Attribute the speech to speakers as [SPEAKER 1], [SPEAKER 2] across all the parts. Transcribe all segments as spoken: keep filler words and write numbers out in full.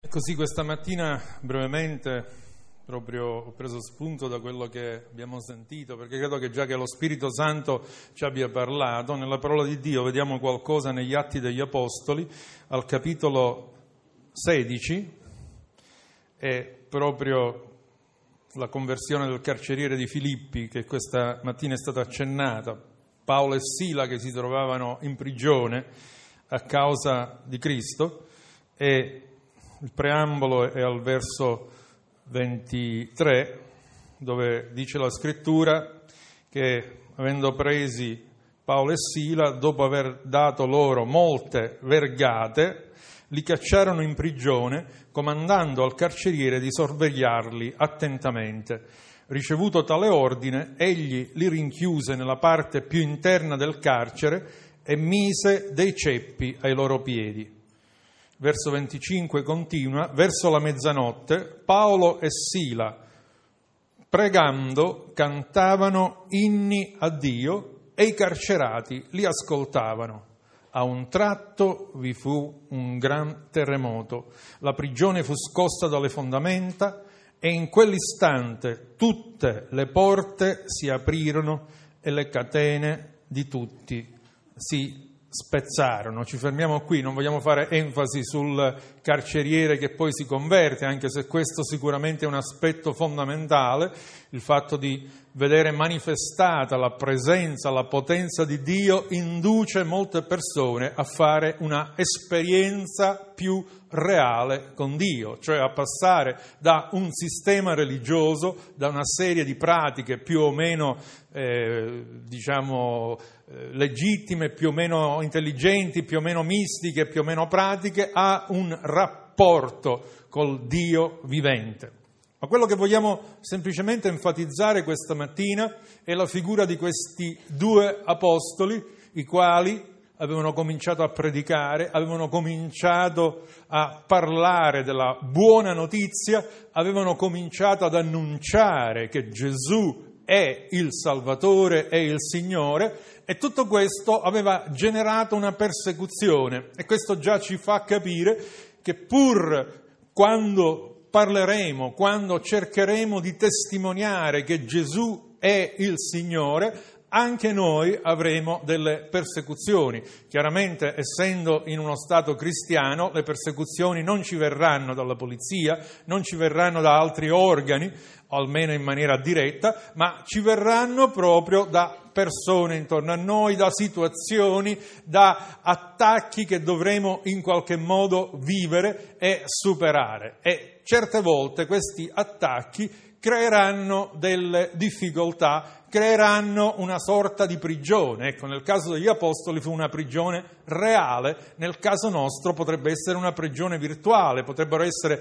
[SPEAKER 1] Così questa mattina brevemente proprio ho preso spunto da quello che abbiamo sentito, perché credo che già che lo Spirito Santo ci abbia parlato, nella parola di Dio vediamo qualcosa negli Atti degli Apostoli, al capitolo sedici, è proprio la conversione del carceriere di Filippi che questa mattina è stata accennata, Paolo e Sila che si trovavano in prigione a causa di Cristo, e il preambolo è al verso ventitré, dove dice la scrittura che avendo presi Paolo e Sila, dopo aver dato loro molte vergate, li cacciarono in prigione, comandando al carceriere di sorvegliarli attentamente. Ricevuto tale ordine, egli li rinchiuse nella parte più interna del carcere e mise dei ceppi ai loro piedi. Verso venticinque continua: verso la mezzanotte Paolo e Sila, pregando, cantavano inni a Dio e i carcerati li ascoltavano. A un tratto vi fu un gran terremoto, la prigione fu scossa dalle fondamenta e in quell'istante tutte le porte si aprirono e le catene di tutti si spezzarono. Ci fermiamo qui, non vogliamo fare enfasi sul carceriere che poi si converte, anche se questo sicuramente è un aspetto fondamentale, il fatto di vedere manifestata la presenza, la potenza di Dio induce molte persone a fare una esperienza più reale con Dio, cioè a passare da un sistema religioso, da una serie di pratiche più o meno eh, diciamo eh, legittime, più o meno intelligenti, più o meno mistiche, più o meno pratiche, a un rapporto col Dio vivente. Ma quello che vogliamo semplicemente enfatizzare questa mattina è la figura di questi due apostoli, i quali avevano cominciato a predicare, avevano cominciato a parlare della buona notizia, avevano cominciato ad annunciare che Gesù è il Salvatore, è il Signore, e tutto questo aveva generato una persecuzione. E questo già ci fa capire che pur quando parleremo, quando cercheremo di testimoniare che Gesù è il Signore, anche noi avremo delle persecuzioni. Chiaramente, essendo in uno Stato cristiano, le persecuzioni non ci verranno dalla polizia, non ci verranno da altri organi, o almeno in maniera diretta, ma ci verranno proprio da persone intorno a noi, da situazioni, da attacchi che dovremo in qualche modo vivere e superare. E certe volte questi attacchi creeranno delle difficoltà, creeranno una sorta di prigione. Ecco, nel caso degli Apostoli fu una prigione reale, nel caso nostro potrebbe essere una prigione virtuale, potrebbero essere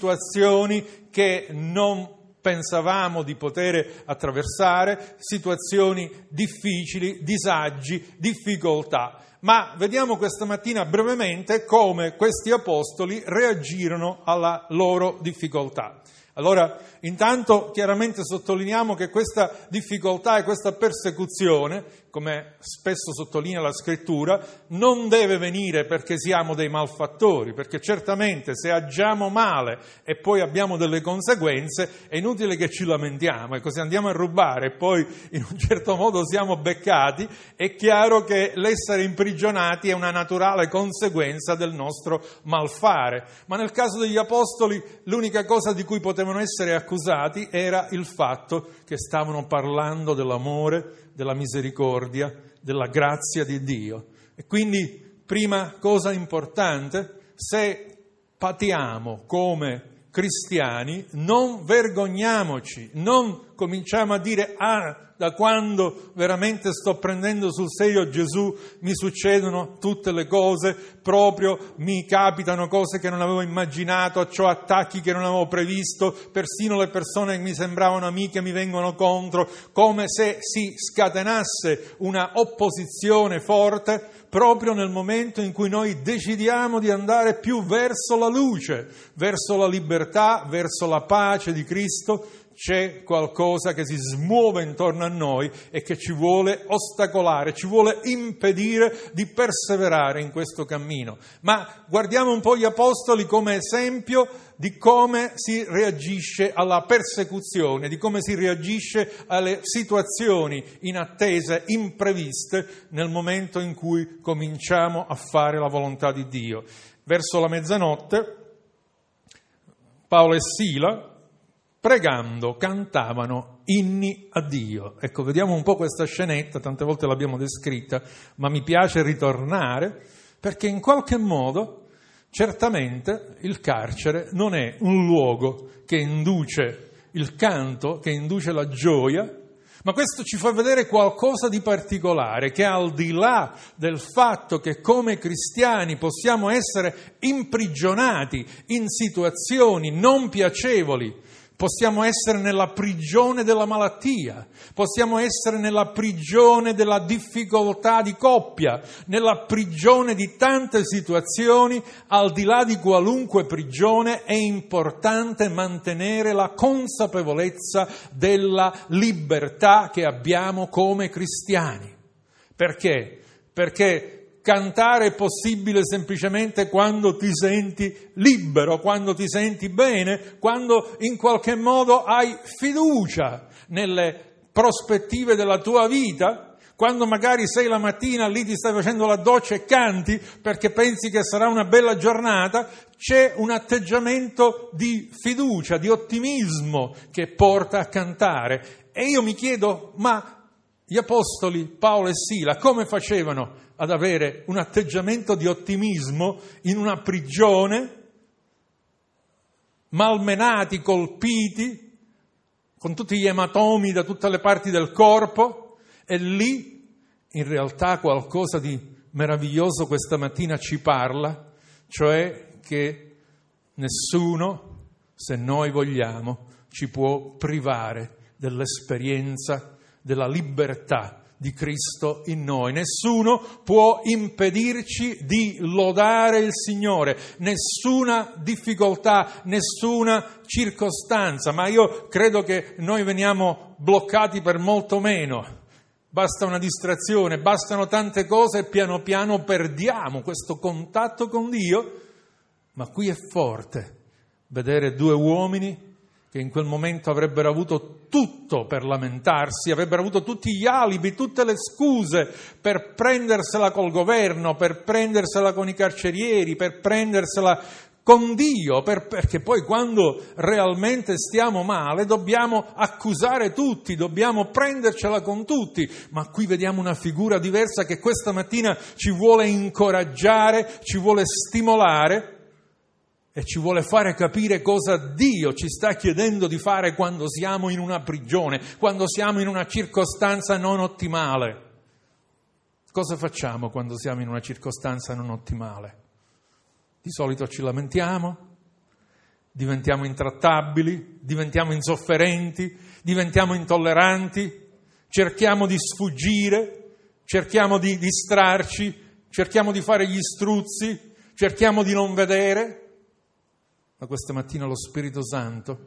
[SPEAKER 1] situazioni che non pensavamo di poter attraversare, situazioni difficili, disagi, difficoltà. Ma vediamo questa mattina brevemente come questi apostoli reagirono alla loro difficoltà. Allora, intanto chiaramente sottolineiamo che questa difficoltà e questa persecuzione, come spesso sottolinea la Scrittura, non deve venire perché siamo dei malfattori, perché certamente se agiamo male e poi abbiamo delle conseguenze è inutile che ci lamentiamo. Ecco, se andiamo a rubare e poi in un certo modo siamo beccati, è chiaro che l'essere imprigionati è una naturale conseguenza del nostro malfare. Ma nel caso degli Apostoli l'unica cosa di cui potevano essere accusati era il fatto che stavano parlando dell'amore, della misericordia, della grazia di Dio. E quindi, prima cosa importante, se patiamo come cristiani, non vergogniamoci, non cominciamo a dire ah, da quando veramente sto prendendo sul serio Gesù mi succedono tutte le cose, proprio mi capitano cose che non avevo immaginato, ho attacchi che non avevo previsto, persino le persone che mi sembravano amiche mi vengono contro, come se si scatenasse una opposizione forte proprio nel momento in cui noi decidiamo di andare più verso la luce, verso la libertà, verso la pace di Cristo. c'è qualcosa che si smuove intorno a noi e che ci vuole ostacolare, ci vuole impedire di perseverare in questo cammino. Ma guardiamo un po' gli apostoli come esempio di come si reagisce alla persecuzione, di come si reagisce alle situazioni inattese, impreviste, nel momento in cui cominciamo a fare la volontà di Dio. Verso la mezzanotte, Paolo e Sila, pregando, cantavano inni a Dio. Ecco, vediamo un po' questa scenetta, tante volte l'abbiamo descritta, ma mi piace ritornare, perché in qualche modo, certamente, il carcere non è un luogo che induce il canto, che induce la gioia, ma questo ci fa vedere qualcosa di particolare, che al di là del fatto che come cristiani possiamo essere imprigionati in situazioni non piacevoli, possiamo essere nella prigione della malattia, possiamo essere nella prigione della difficoltà di coppia, nella prigione di tante situazioni. Al di là di qualunque prigione è importante mantenere la consapevolezza della libertà che abbiamo come cristiani. Perché? Perché cantare è possibile semplicemente quando ti senti libero, quando ti senti bene, quando in qualche modo hai fiducia nelle prospettive della tua vita, quando magari sei la mattina lì, ti stai facendo la doccia e canti perché pensi che sarà una bella giornata, c'è un atteggiamento di fiducia, di ottimismo che porta a cantare. E io mi chiedo, ma gli apostoli Paolo e Sila come facevano ad avere un atteggiamento di ottimismo in una prigione, malmenati, colpiti, con tutti gli ematomi da tutte le parti del corpo, e lì in realtà qualcosa di meraviglioso questa mattina ci parla, cioè che nessuno, se noi vogliamo, ci può privare dell'esperienza della libertà di Cristo in noi. Nessuno può impedirci di lodare il Signore, nessuna difficoltà, nessuna circostanza, ma io credo che noi veniamo bloccati per molto meno. Basta una distrazione, bastano tante cose e piano piano perdiamo questo contatto con Dio. Ma qui è forte vedere due uomini che in quel momento avrebbero avuto tutto per lamentarsi, avrebbero avuto tutti gli alibi, tutte le scuse per prendersela col governo, per prendersela con i carcerieri, per prendersela con Dio, per, perché poi quando realmente stiamo male dobbiamo accusare tutti, dobbiamo prendercela con tutti, ma qui vediamo una figura diversa che questa mattina ci vuole incoraggiare, ci vuole stimolare, e ci vuole fare capire cosa Dio ci sta chiedendo di fare quando siamo in una prigione, quando siamo in una circostanza non ottimale. Cosa facciamo quando siamo in una circostanza non ottimale? Di solito ci lamentiamo, diventiamo intrattabili, diventiamo insofferenti, diventiamo intolleranti, cerchiamo di sfuggire, cerchiamo di distrarci, cerchiamo di fare gli struzzi, cerchiamo di non vedere. Ma questa mattina lo Spirito Santo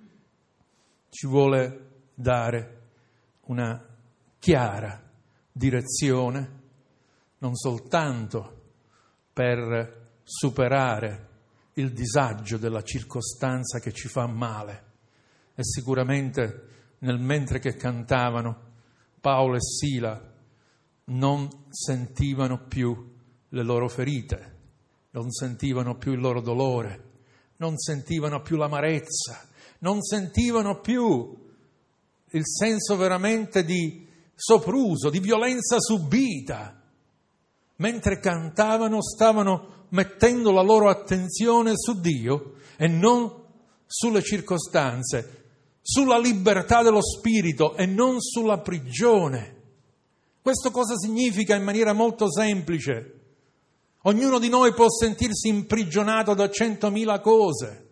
[SPEAKER 1] ci vuole dare una chiara direzione, non soltanto per superare il disagio della circostanza che ci fa male. E sicuramente nel mentre che cantavano Paolo e Sila non sentivano più le loro ferite, non sentivano più il loro dolore, non sentivano più l'amarezza, non sentivano più il senso veramente di sopruso, di violenza subita. Mentre cantavano stavano mettendo la loro attenzione su Dio e non sulle circostanze, sulla libertà dello spirito e non sulla prigione. Questo cosa significa in maniera molto semplice? Ognuno di noi può sentirsi imprigionato da centomila cose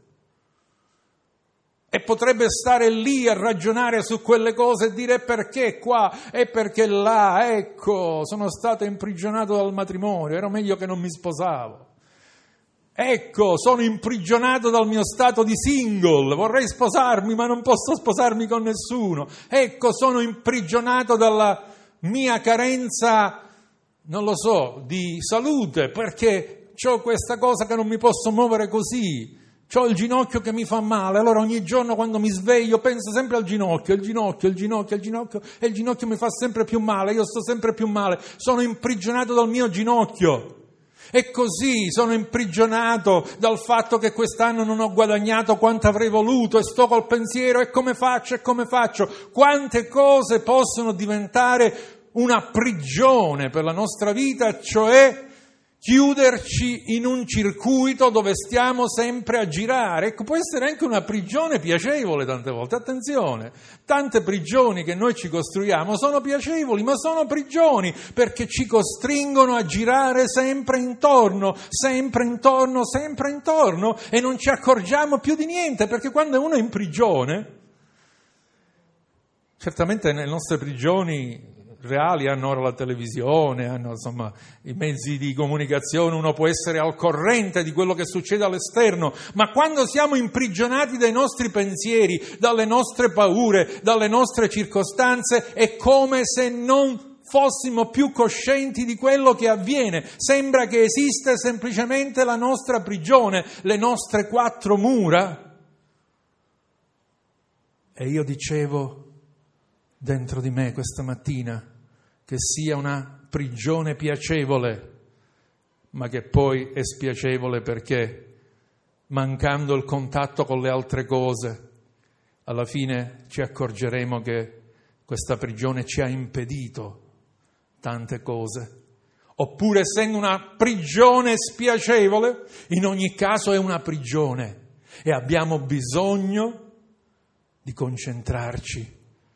[SPEAKER 1] e potrebbe stare lì a ragionare su quelle cose e dire perché qua e perché là, ecco, sono stato imprigionato dal matrimonio, era meglio che non mi sposavo. Ecco, sono imprigionato dal mio stato di single, vorrei sposarmi ma non posso sposarmi con nessuno. Ecco, sono imprigionato dalla mia carenza, non lo so, di salute, perché ho questa cosa che non mi posso muovere così. C'ho il ginocchio che mi fa male, allora ogni giorno quando mi sveglio penso sempre al ginocchio, il ginocchio, il ginocchio, il ginocchio, e il ginocchio mi fa sempre più male, io sto sempre più male, sono imprigionato dal mio ginocchio. E così sono imprigionato dal fatto che quest'anno non ho guadagnato quanto avrei voluto e sto col pensiero e come faccio e come faccio. Quante cose possono diventare una prigione per la nostra vita, cioè chiuderci in un circuito dove stiamo sempre a girare. Ecco, può essere anche una prigione piacevole tante volte, attenzione, tante prigioni che noi ci costruiamo sono piacevoli, ma sono prigioni perché ci costringono a girare sempre intorno, sempre intorno, sempre intorno e non ci accorgiamo più di niente, perché quando uno è in prigione, certamente nelle nostre prigioni reali hanno ora la televisione, hanno insomma i mezzi di comunicazione, uno può essere al corrente di quello che succede all'esterno, ma quando siamo imprigionati dai nostri pensieri, dalle nostre paure, dalle nostre circostanze, è come se non fossimo più coscienti di quello che avviene. Sembra che esiste semplicemente la nostra prigione, le nostre quattro mura. E io dicevo dentro di me questa mattina che sia una prigione piacevole, ma che poi è spiacevole perché mancando il contatto con le altre cose, alla fine ci accorgeremo che questa prigione ci ha impedito tante cose. Oppure, essendo una prigione spiacevole, in ogni caso è una prigione e abbiamo bisogno di concentrarci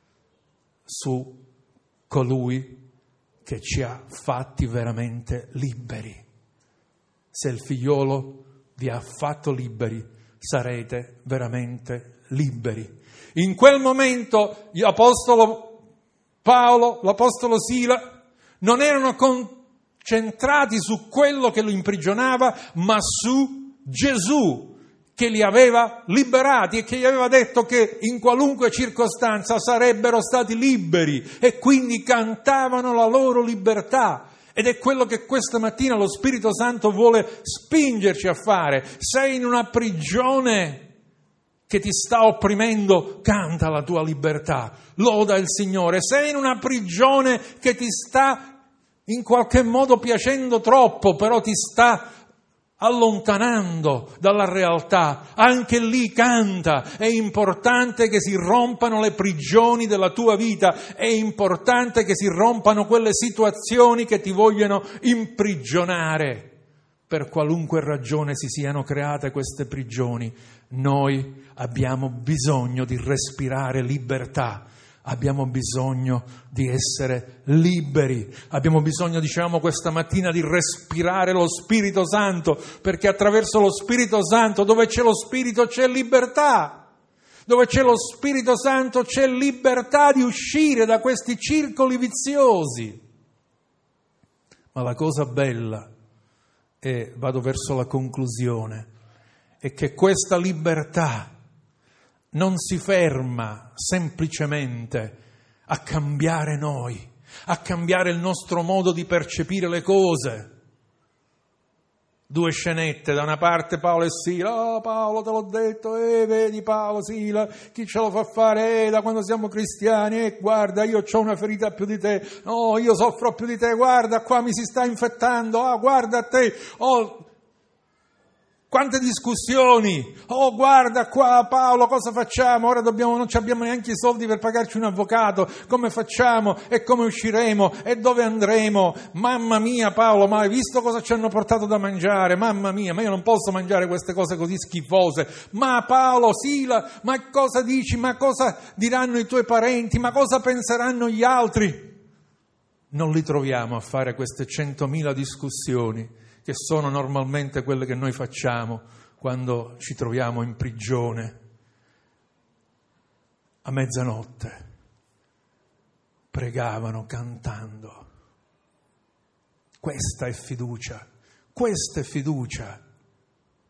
[SPEAKER 1] su colui che ci ha fatti veramente liberi. Se il figliolo vi ha fatto liberi, sarete veramente liberi. In quel momento l'apostolo Paolo, l'apostolo Sila, non erano concentrati su quello che lo imprigionava, ma su Gesù, che li aveva liberati e che gli aveva detto che in qualunque circostanza sarebbero stati liberi, e quindi cantavano la loro libertà. Ed è quello che questa mattina lo Spirito Santo vuole spingerci a fare. Sei in una prigione che ti sta opprimendo, canta la tua libertà, loda il Signore. Sei in una prigione che ti sta in qualche modo piacendo troppo, però ti sta allontanando dalla realtà, anche lì canta. È importante che si rompano le prigioni della tua vita, è importante che si rompano quelle situazioni che ti vogliono imprigionare. Per qualunque ragione si siano create queste prigioni, noi abbiamo bisogno di respirare libertà. Abbiamo bisogno di essere liberi, abbiamo bisogno, diciamo questa mattina, di respirare lo Spirito Santo, perché attraverso lo Spirito Santo, dove c'è lo Spirito c'è libertà, dove c'è lo Spirito Santo c'è libertà di uscire da questi circoli viziosi. Ma la cosa bella, e vado verso la conclusione, è che questa libertà non si ferma semplicemente a cambiare noi, a cambiare il nostro modo di percepire le cose. Due scenette, da una parte Paolo e Sila, oh Paolo te l'ho detto, eh vedi Paolo, Sila, chi ce lo fa fare, eh, da quando siamo cristiani, eh guarda io ho una ferita più di te, no io soffro più di te, guarda qua mi si sta infettando, ah guarda a te, oh quante discussioni, oh guarda qua Paolo cosa facciamo, ora dobbiamo, non abbiamo neanche i soldi per pagarci un avvocato, come facciamo e come usciremo e dove andremo, mamma mia Paolo, ma hai visto cosa ci hanno portato da mangiare, mamma mia, ma io non posso mangiare queste cose così schifose, ma Paolo, Sila, ma cosa dici, ma cosa diranno i tuoi parenti, ma cosa penseranno gli altri? Non li troviamo a fare queste centomila discussioni che sono normalmente quelle che noi facciamo quando ci troviamo in prigione. A mezzanotte pregavano cantando. Questa è fiducia, questa è fiducia.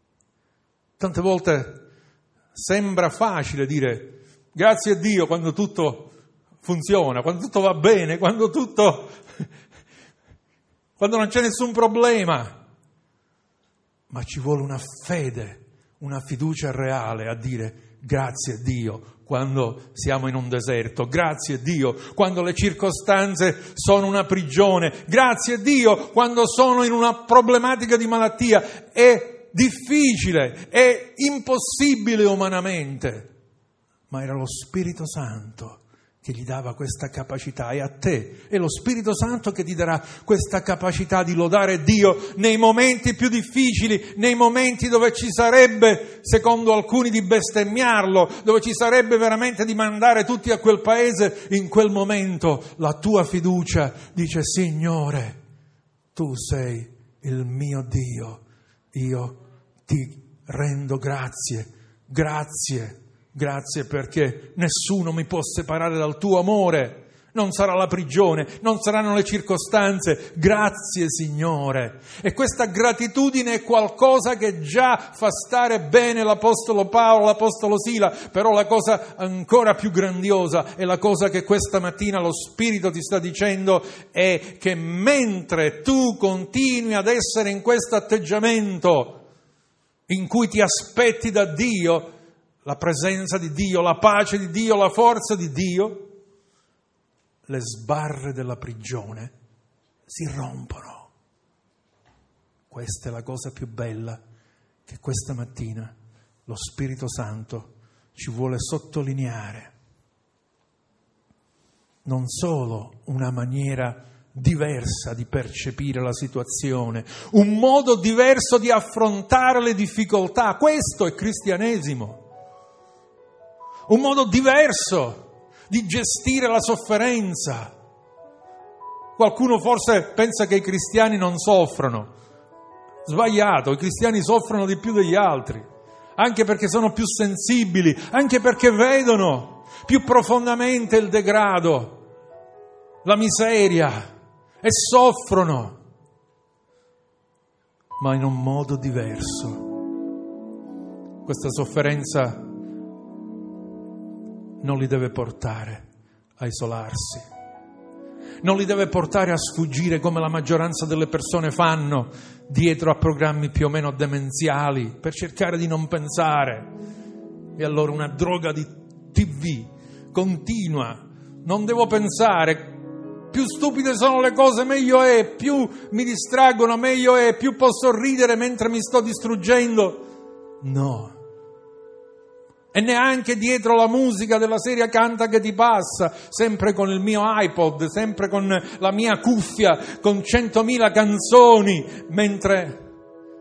[SPEAKER 1] Tante volte sembra facile dire grazie a Dio quando tutto funziona, quando tutto va bene, quando tutto, quando non c'è nessun problema. Ma ci vuole una fede, una fiducia reale a dire grazie a Dio quando siamo in un deserto, grazie a Dio quando le circostanze sono una prigione, grazie a Dio quando sono in una problematica di malattia. È difficile, è impossibile umanamente, ma era lo Spirito Santo che gli dava questa capacità, e a te è lo Spirito Santo che ti darà questa capacità di lodare Dio nei momenti più difficili, nei momenti dove ci sarebbe, secondo alcuni, di bestemmiarlo, dove ci sarebbe veramente di mandare tutti a quel paese. In quel momento la tua fiducia dice: Signore, tu sei il mio Dio, io ti rendo grazie, grazie. Grazie perché nessuno mi può separare dal tuo amore, non sarà la prigione, non saranno le circostanze. Grazie Signore. E questa gratitudine è qualcosa che già fa stare bene l'Apostolo Paolo, l'Apostolo Sila, però la cosa ancora più grandiosa è la cosa che questa mattina lo Spirito ti sta dicendo, è che mentre tu continui ad essere in questo atteggiamento in cui ti aspetti da Dio la presenza di Dio, la pace di Dio, la forza di Dio, le sbarre della prigione si rompono. Questa è la cosa più bella che questa mattina lo Spirito Santo ci vuole sottolineare. Non solo una maniera diversa di percepire la situazione, un modo diverso di affrontare le difficoltà. Questo è cristianesimo. Un modo diverso di gestire la sofferenza. Qualcuno forse pensa che i cristiani non soffrono. Sbagliato, i cristiani soffrono di più degli altri, anche perché sono più sensibili, anche perché vedono più profondamente il degrado, la miseria, e soffrono, ma in un modo diverso. Questa sofferenza non li deve portare a isolarsi, non li deve portare a sfuggire come la maggioranza delle persone fanno dietro a programmi più o meno demenziali per cercare di non pensare. E allora una droga di tivù continua, non devo pensare, più stupide sono le cose meglio è, più mi distraggono meglio è, più posso ridere mentre mi sto distruggendo. No. E neanche dietro la musica della serie Canta che ti passa, sempre con il mio iPod, sempre con la mia cuffia, con centomila canzoni, mentre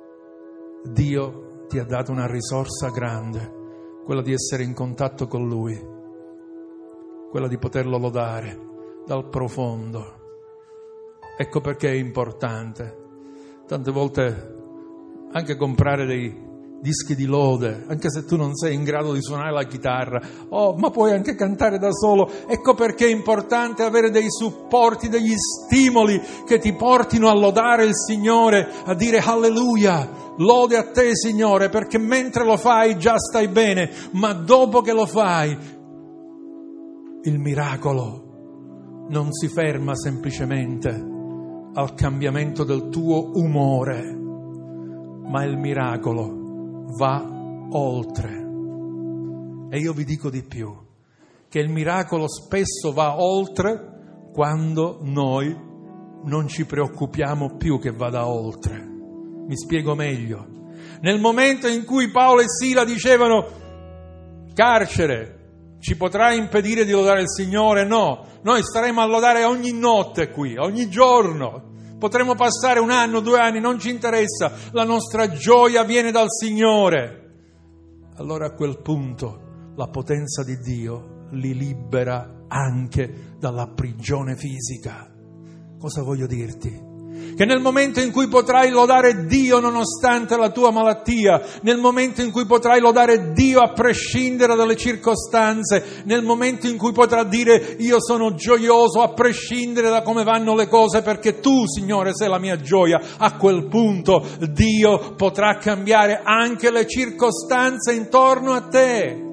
[SPEAKER 1] Dio ti ha dato una risorsa grande, quella di essere in contatto con Lui, quella di poterlo lodare dal profondo. Ecco perché è importante tante volte anche comprare dei dischi di lode, anche se tu non sei in grado di suonare la chitarra, oh, ma puoi anche cantare da solo. Ecco perché è importante avere dei supporti, degli stimoli che ti portino a lodare il Signore, a dire alleluia, lode a te Signore, perché mentre lo fai già stai bene, ma dopo che lo fai il miracolo non si ferma semplicemente al cambiamento del tuo umore, ma il miracolo va oltre. E io vi dico di più, che il miracolo spesso va oltre quando noi non ci preoccupiamo più che vada oltre. Mi spiego meglio. Nel momento in cui Paolo e Sila dicevano carcere ci potrà impedire di lodare il Signore? No, noi staremo a lodare ogni notte qui, ogni giorno. Potremmo passare un anno, due anni, non ci interessa, la nostra gioia viene dal Signore. Allora a quel punto la potenza di Dio li libera anche dalla prigione fisica. Cosa voglio dirti? Che nel momento in cui potrai lodare Dio nonostante la tua malattia, nel momento in cui potrai lodare Dio a prescindere dalle circostanze, nel momento in cui potrai dire io sono gioioso a prescindere da come vanno le cose perché tu, Signore, sei la mia gioia, a quel punto Dio potrà cambiare anche le circostanze intorno a te.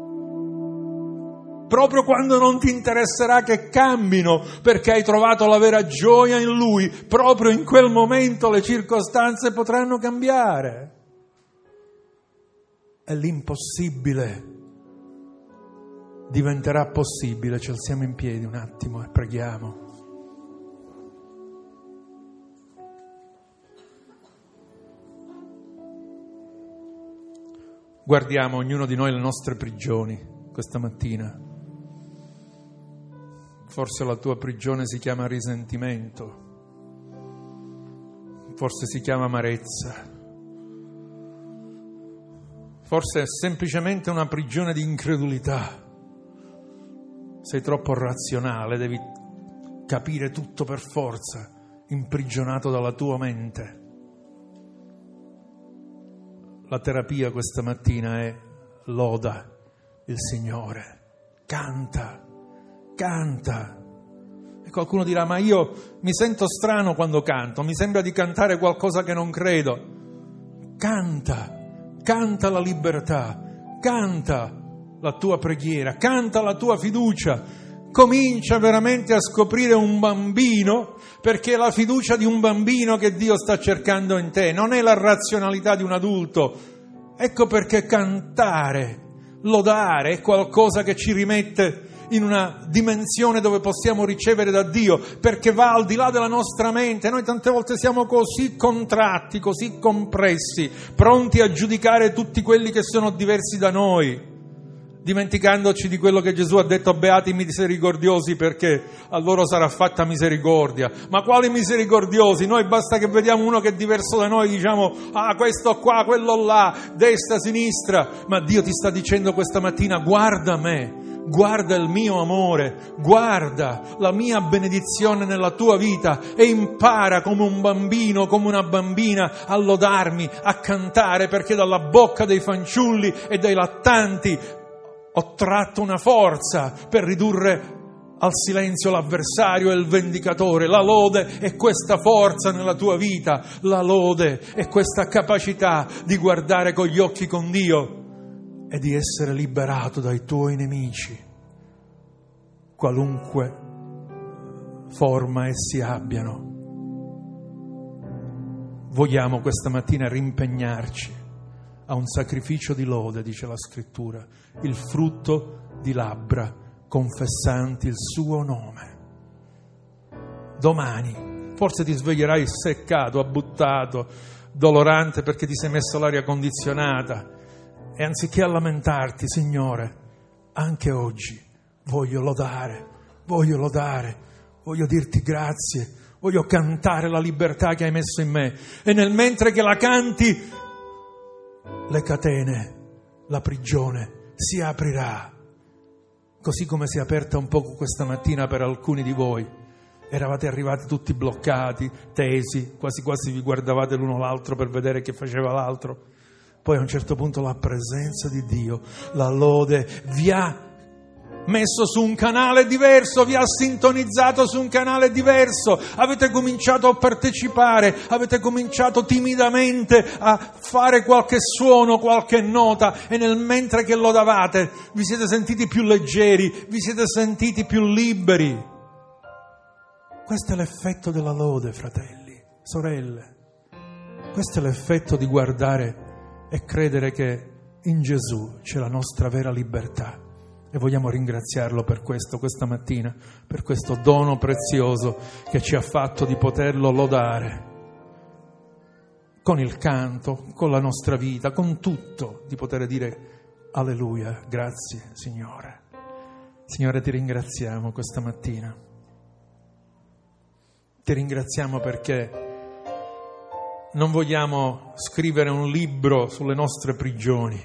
[SPEAKER 1] Proprio quando non ti interesserà che cambino, perché hai trovato la vera gioia in Lui, proprio in quel momento le circostanze potranno cambiare. E l'impossibile diventerà possibile. Ci alziamo in piedi un attimo e preghiamo. Guardiamo ognuno di noi le nostre prigioni questa mattina. Forse la tua prigione si chiama risentimento, forse si chiama amarezza, forse è semplicemente una prigione di incredulità. Sei troppo razionale, devi capire tutto per forza, imprigionato dalla tua mente. La terapia questa mattina è loda il Signore, canta. Canta. E qualcuno dirà, ma io mi sento strano quando canto, mi sembra di cantare qualcosa che non credo. Canta, canta la libertà, canta la tua preghiera, canta la tua fiducia. Comincia veramente a scoprire un bambino, perché è la fiducia di un bambino che Dio sta cercando in te, non è la razionalità di un adulto. Ecco perché cantare, lodare è qualcosa che ci rimette in una dimensione dove possiamo ricevere da Dio, perché va al di là della nostra mente. Noi tante volte siamo così contratti, così compressi, pronti a giudicare tutti quelli che sono diversi da noi, dimenticandoci di quello che Gesù ha detto: beati i misericordiosi, perché a loro sarà fatta misericordia. Ma quali misericordiosi? Noi basta che vediamo uno che è diverso da noi, diciamo: ah, questo qua, quello là, destra, sinistra. Ma Dio ti sta dicendo questa mattina: guarda me, guarda il mio amore, guarda la mia benedizione nella tua vita e impara come un bambino, come una bambina a lodarmi, a cantare, perché dalla bocca dei fanciulli e dei lattanti ho tratto una forza per ridurre al silenzio l'avversario e il vendicatore. La lode è questa forza nella tua vita, la lode è questa capacità di guardare con gli occhi con Dio e di essere liberato dai tuoi nemici, qualunque forma essi abbiano. Vogliamo questa mattina rimpegnarci a un sacrificio di lode, dice la Scrittura, il frutto di labbra confessanti il suo nome. Domani forse ti sveglierai seccato, abbuttato, dolorante perché ti sei messo l'aria condizionata. E anziché lamentarti, Signore, anche oggi voglio lodare, voglio lodare, voglio dirti grazie, voglio cantare la libertà che hai messo in me. E nel mentre che la canti, le catene, la prigione si aprirà, così come si è aperta un poco questa mattina per alcuni di voi. Eravate arrivati tutti bloccati, tesi, quasi quasi vi guardavate l'uno l'altro per vedere che faceva l'altro. Poi a un certo punto la presenza di Dio, la lode, vi ha messo su un canale diverso, vi ha sintonizzato su un canale diverso, avete cominciato a partecipare, avete cominciato timidamente a fare qualche suono, qualche nota, e nel mentre che lodavate vi siete sentiti più leggeri, vi siete sentiti più liberi. Questo è l'effetto della lode, fratelli, sorelle. Questo è l'effetto di guardare e credere che in Gesù c'è la nostra vera libertà. E vogliamo ringraziarlo per questo questa mattina, per questo dono prezioso che ci ha fatto di poterlo lodare con il canto, con la nostra vita, con tutto, di poter dire alleluia, grazie Signore. Signore, ti ringraziamo questa mattina. Ti ringraziamo perché non vogliamo scrivere un libro sulle nostre prigioni,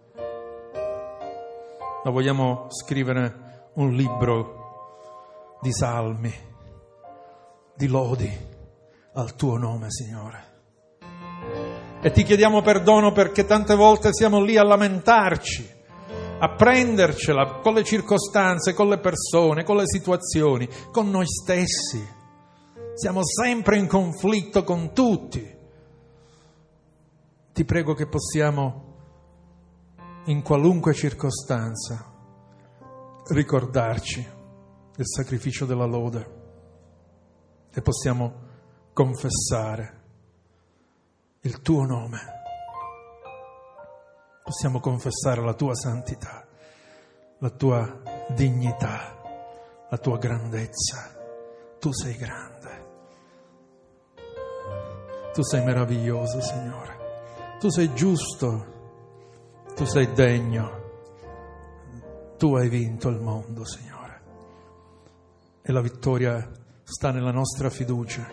[SPEAKER 1] ma vogliamo scrivere un libro di salmi, di lodi, al tuo nome, Signore. E ti chiediamo perdono perché tante volte siamo lì a lamentarci, a prendercela con le circostanze, con le persone, con le situazioni, con noi stessi. Siamo sempre in conflitto con tutti. Ti prego che possiamo, in qualunque circostanza, ricordarci del sacrificio della lode e possiamo confessare il tuo nome. Possiamo confessare la tua santità, la tua dignità, la tua grandezza. Tu sei grande. Tu sei meraviglioso, Signore. Tu sei giusto. Tu sei degno. Tu hai vinto il mondo, Signore. E la vittoria sta nella nostra fiducia.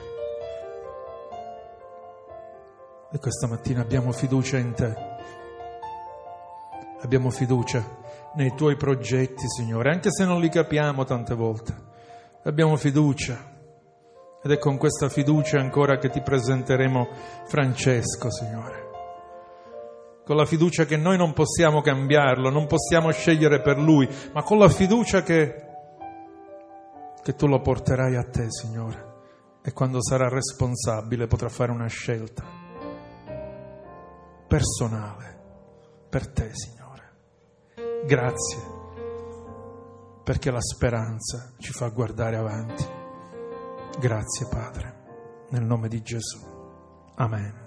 [SPEAKER 1] E questa mattina abbiamo fiducia in te. Abbiamo fiducia nei tuoi progetti, Signore, anche se non li capiamo tante volte. Abbiamo fiducia. Ed è con questa fiducia ancora che ti presenteremo Francesco, Signore. Con la fiducia che noi non possiamo cambiarlo, non possiamo scegliere per lui, ma con la fiducia che, che tu lo porterai a te, Signore. E quando sarà responsabile potrà fare una scelta personale per te, Signore. Grazie, perché la speranza ci fa guardare avanti. Grazie, Padre, nel nome di Gesù. Amen.